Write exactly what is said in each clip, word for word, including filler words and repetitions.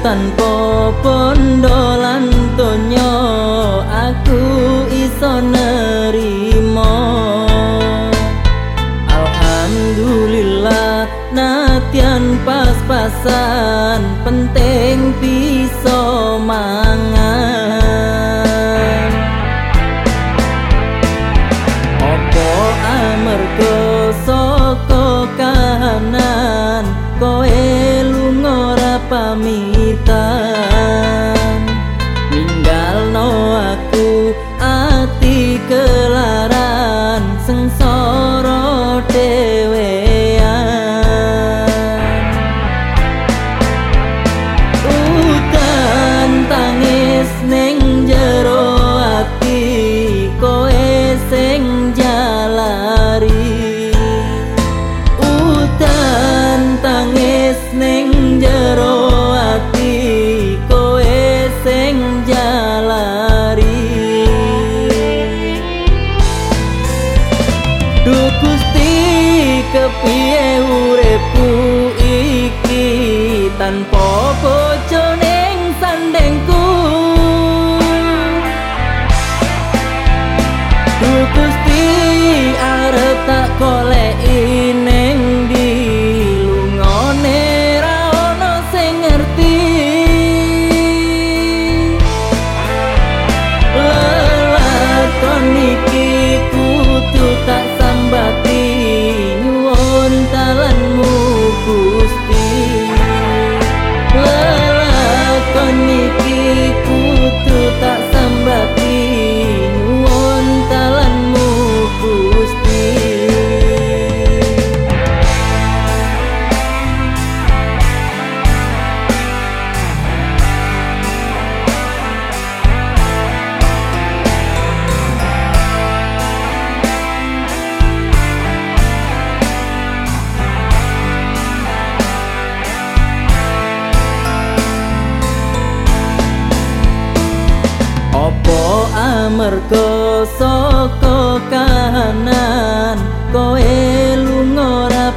tanpa pondo lan donya aku iso nerimo. Alhamdulillah nadyan pas-pasan penting bisa mangan. Opo amarga saka kahanan koe lunga ora pamitan, ninggalno aku ati kelaran sengsara dhewean. Udan tangis ning jero ati koe sing jalari. Udan tangis ning jero ati koe sing jalari. Duh Gusti kepiye uripku iki tanpa bojo ning sandengku. Duh Gusti arep tak goleki ning ndi lungone ra ono sing ngerti. Lelakon iki kudu tak sambati nyuwun dalanmu Gusti. Lelakon iki kudu tak sambati nyuwun dalanmu Gusti. Opo amarga saka kahanan koe lunga ora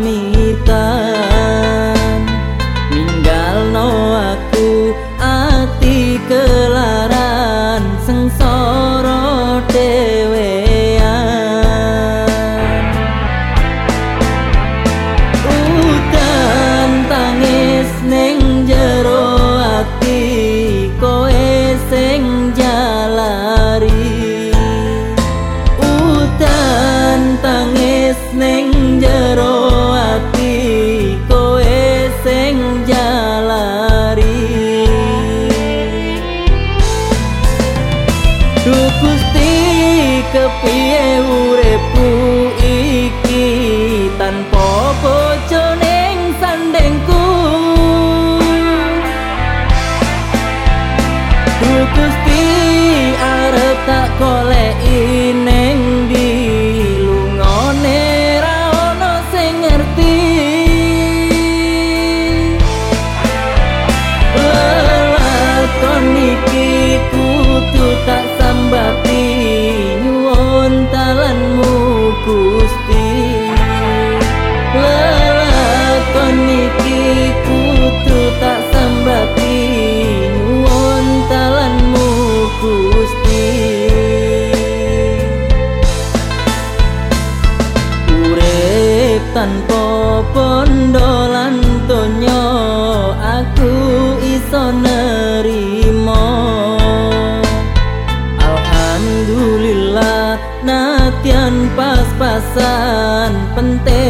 pamitan, ninggalno aku ati kelaran sengsara dhewean. Udan tangis ning jero ati koe sing jalari. Udan tangis ning jero ati koe sing jalari. Duh Gusti kepiye uripku iki tanpa bojo ning sandengku. Duh Gusti arep tak goleki ning ndi lungone ra ono sing ngerti. Lelakon iki kudu tak sambati nyuwun dalanmu Gusti. Lelakon iki kudu tak sambati nyuwun dalanmu Gusti. Urip tanpa pondo lan donya aku iso nerimo. Alhamdulillah nadyan pas-pasan penting